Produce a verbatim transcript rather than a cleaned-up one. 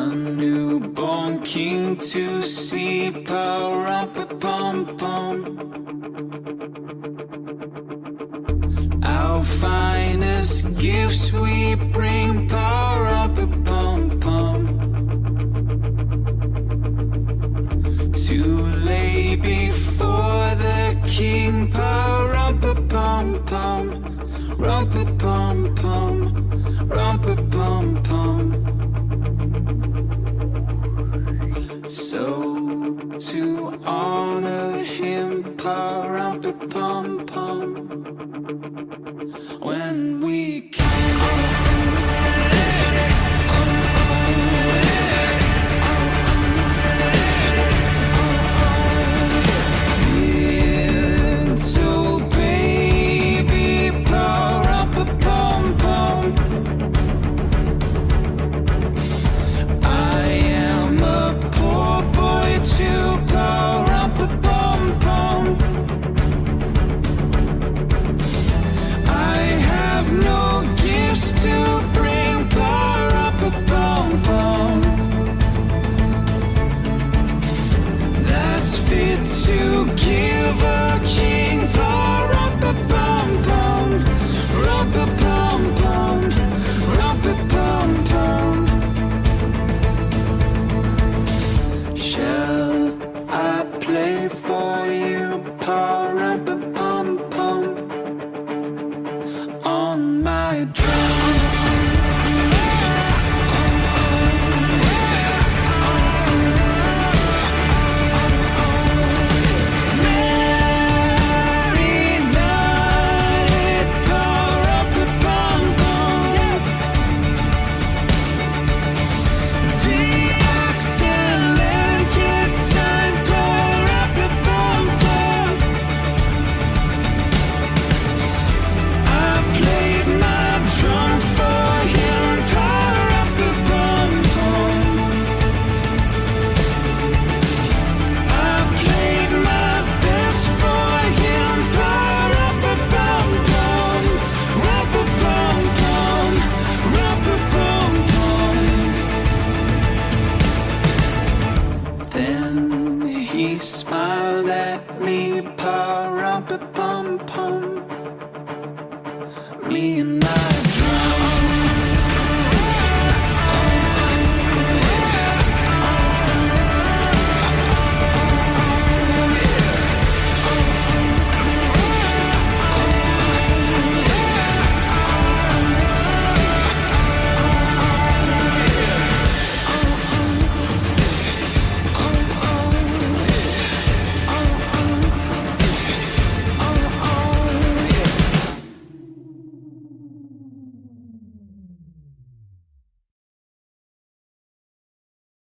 newborn king to sleep, pa-rum-pa-pum-pum. Our finest gifts we bring, pa-rum-pa-pum-pum, to lay before the king, pa-rum-pa-pum-pum, rum-pa-pum-pum, rum-pa-pum-pum. So to honor him, pa-rum-pa-pum-pum, when we on my drum. He smiled at me, pa-rum-pa-pum-pum, me and my